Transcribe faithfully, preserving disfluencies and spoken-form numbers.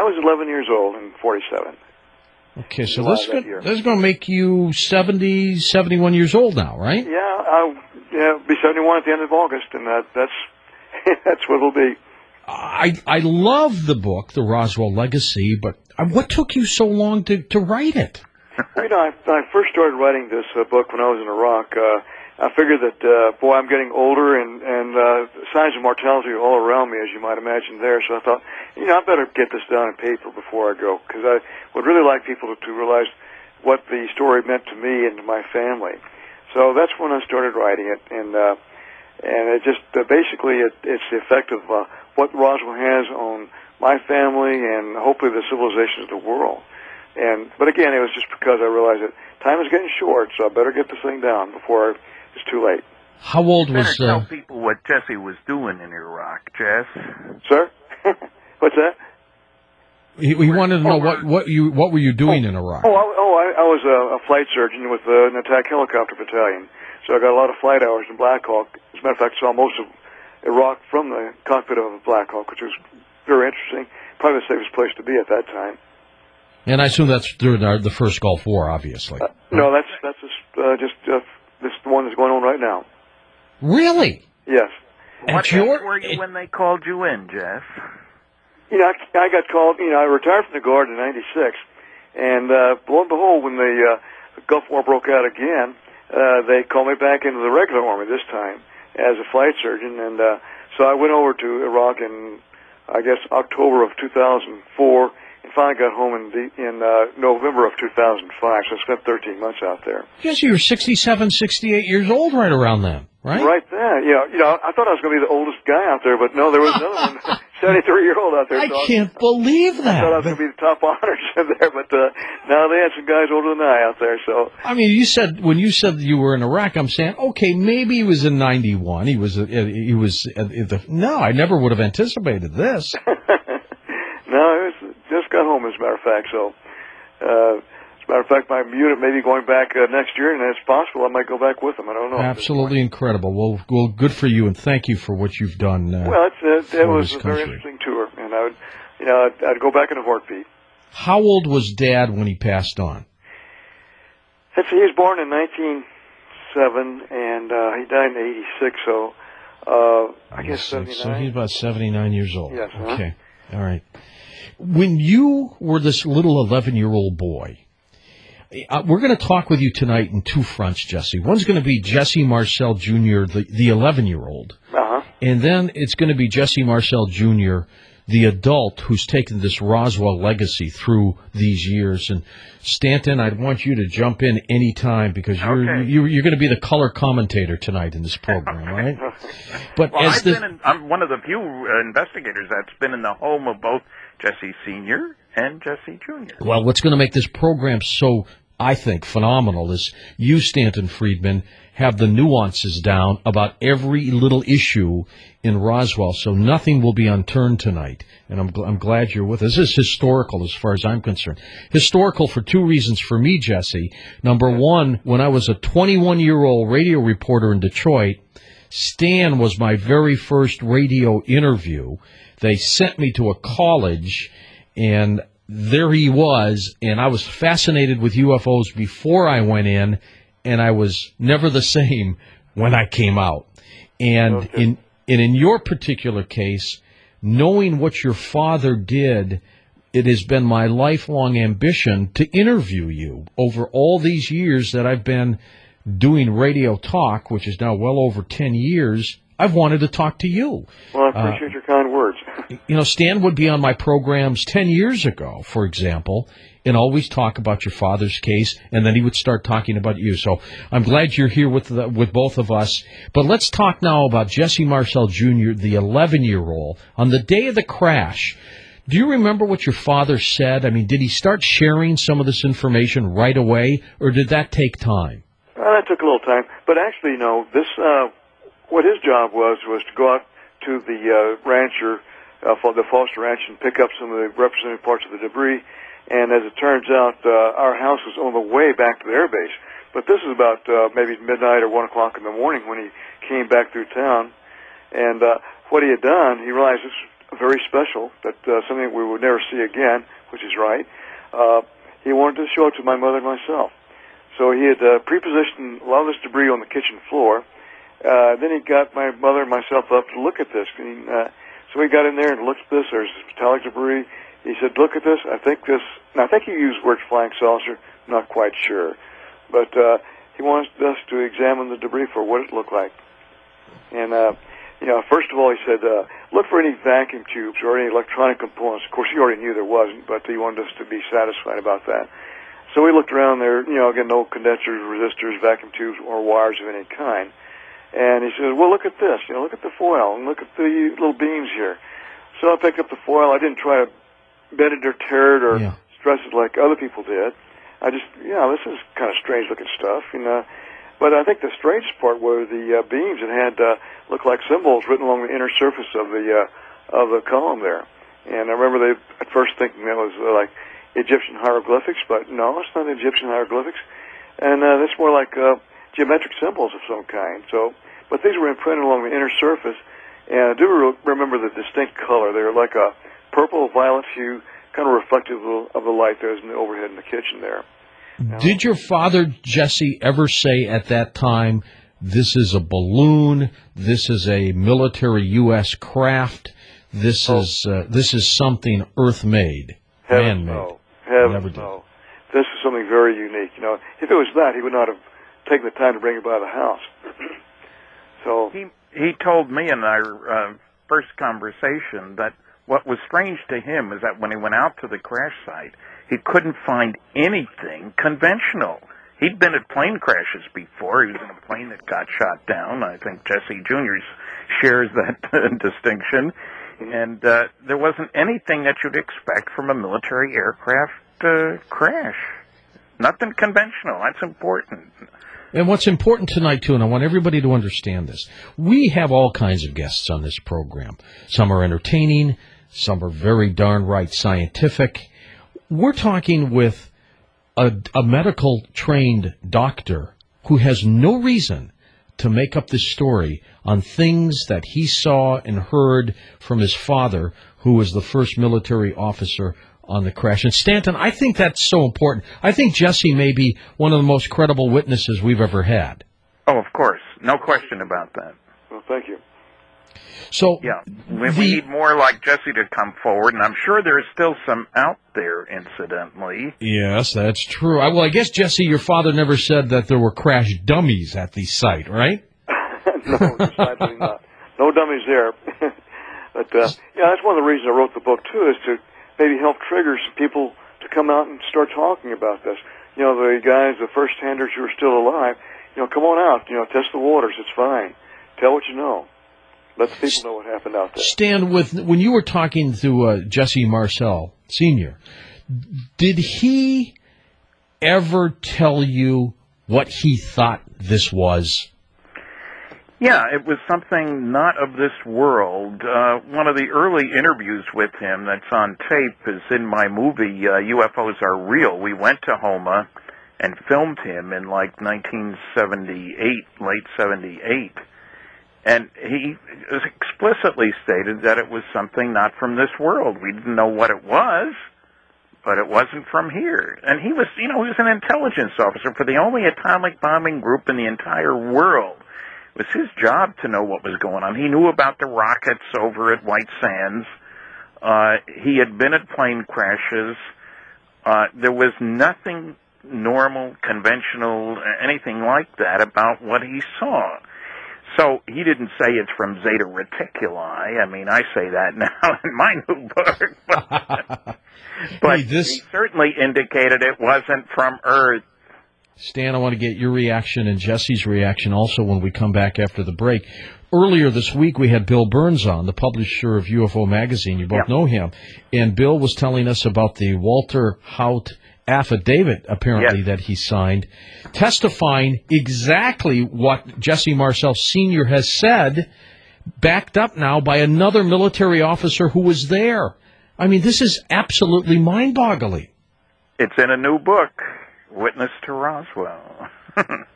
was eleven years old in forty-seven. Okay, so this is going to make you seventy, seventy-one years old now, right? Yeah, I'll yeah, be seventy-one at the end of August, and that, that's that's what it'll be. I I love the book, The Roswell Legacy, but what took you so long to, to write it? You know, I, I first started writing this uh, book when I was in Iraq. Uh, I figured that, uh, boy, I'm getting older, and, and uh, signs of mortality are all around me, as you might imagine there. So I thought, you know, I better get this down in paper before I go, because I would really like people to, to realize what the story meant to me and to my family. So that's when I started writing it, and uh, and it just uh, basically it, it's the effect of uh, what Roswell has on my family and hopefully the civilizations of the world. And but again, it was just because I realized that time is getting short, so I better get this thing down before it's too late. How old you was... Uh... tell uh... people what Jesse was doing in Iraq, Jess. Sir? What's that? He, he wanted to know what, what you what were you doing oh, in Iraq? Oh, I, oh, I, I was a, a flight surgeon with uh, an attack helicopter battalion, so I got a lot of flight hours in Black Hawk. As a matter of fact, I saw most of Iraq from the cockpit of a Black Hawk, which was very interesting. Probably the safest place to be at that time. And I assume that's during our, the first Gulf War, obviously. Uh, no, that's that's just uh, just uh, this the one that's going on right now. Really? Yes. What age were you when they called you in, Jeff? You know, I, I got called. You know, I retired from the Guard in ninety-six, and uh, lo and behold, when the uh, Gulf War broke out again, uh, they called me back into the regular Army this time as a flight surgeon, and uh, so I went over to Iraq in, I guess, October of two thousand four. And finally got home in, the, in uh, November of two thousand five, so I spent thirteen months out there. Yes, you were sixty-seven, sixty-eight years old right around then, right? Right then. You know, you know, I thought I was going to be the oldest guy out there, but no, there was another one, seventy-three-year-old out there. I so can't I, believe that. I thought I was going to be the top honors in there, but uh, now they had some guys older than I out there. So I mean, you said, when you said you were in Iraq, I'm saying, okay, maybe he was in ninety-one. He was, uh, he was, uh, the, no, I never would have anticipated this. No, it was, just got home, as a matter of fact. So, uh, as a matter of fact, my unit may be going back uh, next year, and it's possible I might go back with them. I don't know. Absolutely incredible. Well, well, good for you, and thank you for what you've done. Uh, well, it's, uh, it was a country. very interesting tour, and I would, you know, I'd, I'd go back in a heartbeat. How old was Dad when he passed on? Let's see, he was born in nineteen oh seven, and uh, he died in eighty-six. So, uh, I guess seventy-nine. So he's about seventy-nine years old. Yes. Huh? Okay. All right. When you were this little eleven-year-old boy, uh, we're going to talk with you tonight in two fronts, Jesse. One's going to be Jesse Marcel Junior, the, the eleven-year-old. Uh-huh. And then it's going to be Jesse Marcel Junior, the adult who's taken this Roswell legacy through these years. And Stanton, I'd want you to jump in any time because you're okay. you're, you're going to be the color commentator tonight in this program, right? But well, as I've the, been in, I'm one of the few uh, investigators that's been in the home of both Jesse Senior and Jesse Junior Well, what's going to make this program so, I think, phenomenal is you, Stanton Friedman, have the nuances down about every little issue in Roswell, so nothing will be unturned tonight. And I'm, gl- I'm glad you're with us. This is historical as far as I'm concerned. Historical for two reasons for me, Jesse. Number one, when I was a twenty-one-year-old radio reporter in Detroit, Stan was my very first radio interview. They sent me to a college, and there he was, and I was fascinated with U F Os before I went in, and I was never the same when I came out. And okay. in and in your particular case, knowing what your father did, it has been my lifelong ambition to interview you over all these years that I've been doing radio talk, which is now well over ten years. I've wanted to talk to you. Well, I appreciate uh, your kind words. You know, Stan would be on my programs ten years ago, for example, and always talk about your father's case, and then he would start talking about you. So I'm glad you're here with the, with both of us. But let's talk now about Jesse Marcel Junior, the eleven-year-old. On the day of the crash, do you remember what your father said? I mean, did he start sharing some of this information right away, or did that take time? Well, that took a little time. But actually, you know, this... Uh, What his job was was to go out to the uh, rancher, uh, the Foster Ranch, and pick up some of the representative parts of the debris. And as it turns out, uh, our house was on the way back to the air base. But this is about uh, maybe midnight or one o'clock in the morning when he came back through town. And uh, what he had done, he realized this very special, that uh, something we would never see again, which is right. Uh, he wanted to show it to my mother and myself. So he had uh, pre-positioned a lot of this debris on the kitchen floor. Uh, then he got my mother and myself up to look at this. And, uh, so we got in there and looked at this. There's metallic debris. He said, look at this. I think this, and I think he used the word flying saucer. I'm not quite sure. But uh, he wants us to examine the debris for what it looked like. And, uh, you know, first of all, he said, uh, look for any vacuum tubes or any electronic components. Of course, he already knew there wasn't, but he wanted us to be satisfied about that. So we looked around there, you know, again, no condensers, resistors, vacuum tubes, or wires of any kind. And he said, well, look at this. You know, look at the foil and look at the little beams here. So I picked up the foil. I didn't try to bend it or tear it or yeah. stress it like other people did. I just, you know, this is kind of strange-looking stuff, you know. But I think the strangest part were the uh, beams that had uh, looked like symbols written along the inner surface of the uh, of the column there. And I remember they at first thinking that was uh, like Egyptian hieroglyphics, but no, it's not Egyptian hieroglyphics. And uh, it's more like uh, geometric symbols of some kind. So, but these were imprinted along the inner surface, and I do re- remember the distinct color. They were like a purple-violet hue, kind of reflective of the light that was in the overhead in the kitchen there. Did your father, Jesse, ever say at that time, this is a balloon, this is a military U S craft, this oh. is uh, this is something Earth-made, man-made? No. Heavens no. This is something very unique. You know, if it was that, he would not have taken the time to bring it by the house. So he he told me in our uh, first conversation that what was strange to him is that when he went out to the crash site, he couldn't find anything conventional. He'd been at plane crashes before. He was in a plane that got shot down. I think Jesse Junior shares that uh, distinction. And uh, there wasn't anything that you'd expect from a military aircraft uh, crash. Nothing conventional. That's important. And what's important tonight, too, and I want everybody to understand this, we have all kinds of guests on this program. Some are entertaining. Some are very darn right scientific. We're talking with a, a medical-trained doctor who has no reason to make up this story on things that he saw and heard from his father, who was the first military officer on the crash. And Stanton, I think that's so important. I think Jesse may be one of the most credible witnesses we've ever had. Oh, of course. No question about that. Well, thank you. So yeah, we, the, we need more like Jesse to come forward, and I'm sure there's still some out there, incidentally. Yes, that's true. I, well, I guess, Jesse, your father never said that there were crash dummies at the site, right? No, decidedly not. No dummies there. But, uh, yeah, that's one of the reasons I wrote the book, too, is to maybe help trigger some people to come out and start talking about this. You know, the guys, the first-handers who are still alive, you know, come on out, you know, test the waters, it's fine. Tell what you know. Let the people know what happened out there. Stan, with, when you were talking to uh, Jesse Marcel, Senior, did he ever tell you what he thought this was? Yeah, it was something not of this world. Uh, one of the early interviews with him that's on tape is in my movie, uh, U F Os Are Real. We went to Homa and filmed him in like nineteen seventy-eight, late seventy-eight. And he explicitly stated that it was something not from this world. We didn't know what it was, but it wasn't from here. And he was, you know, he was an intelligence officer for the only atomic bombing group in the entire world. It was his job to know what was going on. He knew about the rockets over at White Sands. Uh, he had been at plane crashes. Uh, there was nothing normal, conventional, anything like that about what he saw. So he didn't say it's from Zeta Reticuli. I mean, I say that now in my new book. But, but hey, this... he certainly indicated it wasn't from Earth. Stan, I want to get your reaction and Jesse's reaction also when we come back after the break. Earlier this week, we had Bill Burns on, the publisher of U F O Magazine. You both yeah. know him. And Bill was telling us about the Walter Haut affidavit, apparently, yes. that he signed, testifying exactly what Jesse Marcel Senior has said, backed up now by another military officer who was there. I mean, this is absolutely mind-boggling. It's in a new book, Witness to Roswell.